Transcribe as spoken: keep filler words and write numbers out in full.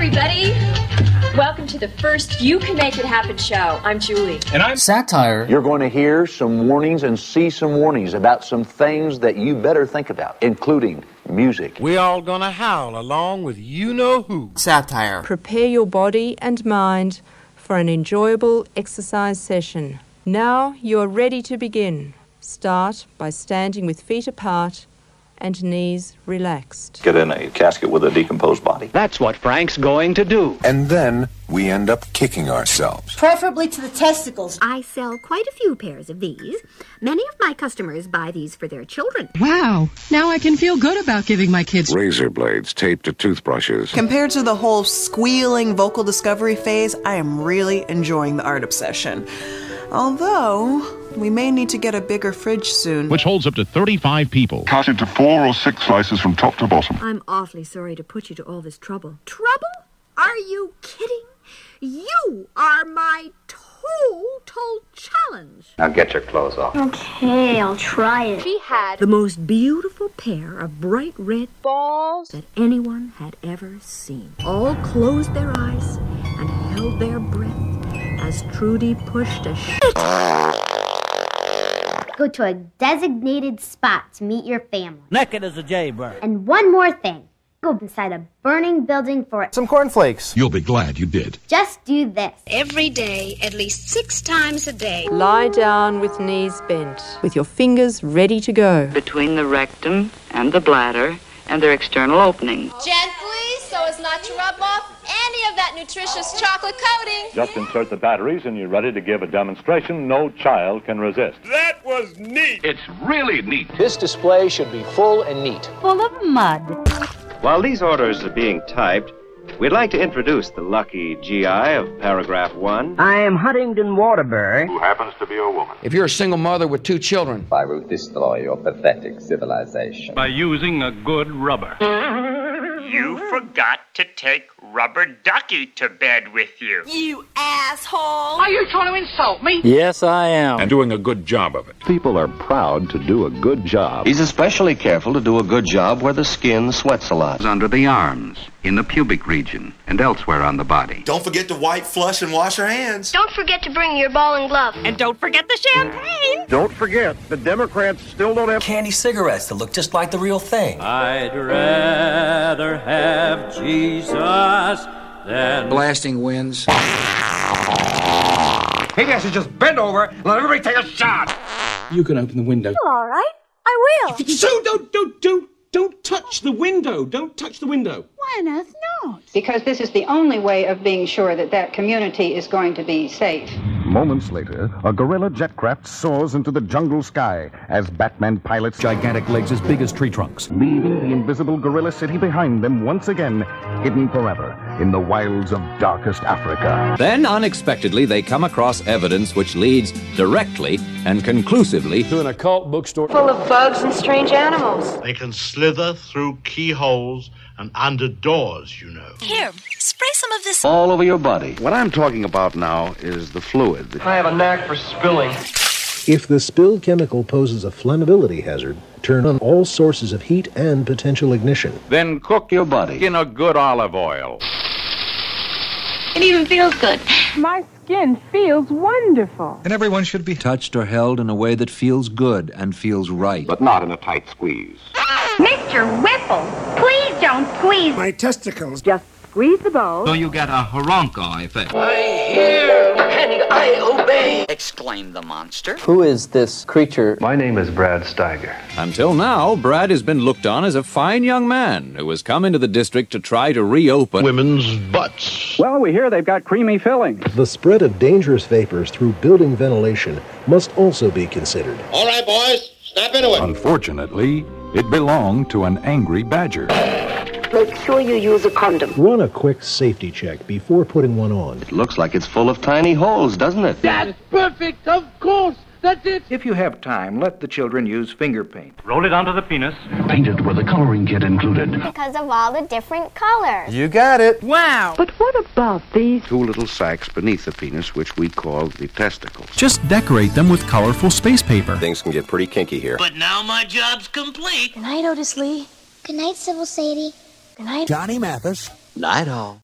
everybody. Welcome to the first You Can Make It Happen show. I'm Julie. And I'm Satire. You're going to hear some warnings and see some warnings about some things that you better think about, including music. We all gonna howl along with you-know-who. Satire. Prepare your body and mind for an enjoyable exercise session. Now you're ready to begin. Start by standing with feet apart and knees relaxed. Get in a casket with a decomposed body. That's what Frank's going to do. And then we end up kicking ourselves. Preferably to the testicles. I sell quite a few pairs of these. Many of my customers buy these for their children. Wow. Now I can feel good about giving my kids razor blades taped to toothbrushes. Compared to the whole squealing vocal discovery phase, I am really enjoying the art obsession. Although, we may need to get a bigger fridge soon. Which holds up to thirty-five people. Cut into four or six slices from top to bottom. I'm awfully sorry to put you to all this trouble. Trouble? Are you kidding? You are my total challenge. Now get your clothes off. Okay, I'll try it. She had the most beautiful pair of bright red balls that anyone had ever seen. All closed their eyes and held their breath as Trudy pushed a shit. Go to a designated spot to meet your family. Naked as a jaybird. And one more thing. Go inside a burning building for some cornflakes. You'll be glad you did. Just do this. Every day, at least six times a day. Lie down with knees bent, with your fingers ready to go. Between the rectum and the bladder and their external openings. Gently, so as not to rub off any of that nutritious chocolate coating. Just insert the batteries and you're ready to give a demonstration no child can resist. That was neat. It's really neat. This display should be full and neat. Full of mud. While these orders are being typed, we'd like to introduce the lucky G I of paragraph one. I am Huntington Waterbury. Who happens to be a woman. If you're a single mother with two children. I will destroy your pathetic civilization. By using a good rubber. You forgot to take Rubber Ducky to bed with you. You asshole! Are you trying to insult me? Yes, I am. And doing a good job of it. People are proud to do a good job. He's especially careful to do a good job where the skin sweats a lot. Under the arms, in the pubic region, and elsewhere on the body. Don't forget to wipe, flush, and wash your hands. Don't forget to bring your ball and glove. And don't forget the champagne. Don't forget, the Democrats still don't have candy cigarettes that look just like the real thing. I'd rather have Jesus than blasting winds. Maybe I should just bend over and let everybody take a shot. You can open the window. All right, I will. So don't, don't, don't, don't touch the window. Don't touch the window. Why on earth not? Because this is the only way of being sure that that community is going to be safe. Moments later, a guerrilla jetcraft soars into the jungle sky as Batman pilots gigantic legs as big as tree trunks, leaving the invisible gorilla city behind them once again, hidden forever in the wilds of darkest Africa. Then, unexpectedly, they come across evidence which leads directly and conclusively to an occult bookstore full of bugs and strange animals. They can slither through keyholes and under doors, you know. Here, spray some of this all over your body. What I'm talking about now is the fluid. I have a knack for spilling. If the spilled chemical poses a flammability hazard, turn on all sources of heat and potential ignition. Then cook your body in a good olive oil. It even feels good. My skin feels wonderful. And everyone should be touched or held in a way that feels good and feels right. But not in a tight squeeze. Mister Whipple, please don't squeeze my testicles. Just squeeze the ball. So you get a haronka effect. I hear and I obey, exclaimed the monster. Who is this creature? My name is Brad Steiger. Until now, Brad has been looked on as a fine young man who has come into the district to try to reopen women's butts. Well, we hear they've got creamy filling. The spread of dangerous vapors through building ventilation must also be considered. All right, boys, snap into it. Unfortunately, it belonged to an angry badger. Make sure you use a condom. Run a quick safety check before putting one on. It looks like it's full of tiny holes, doesn't it? That's perfect, of course. That's it. If you have time, let the children use finger paint. Roll it onto the penis. Painted with a coloring kit included. Because of all the different colors. You got it. Wow. But what about these two little sacs beneath the penis, which we call the testicles? Just decorate them with colorful space paper. Things can get pretty kinky here. But now my job's complete. Good night, Otis Lee. Good night, Sybil Sadie. Good night, Johnny Mathis. Night all.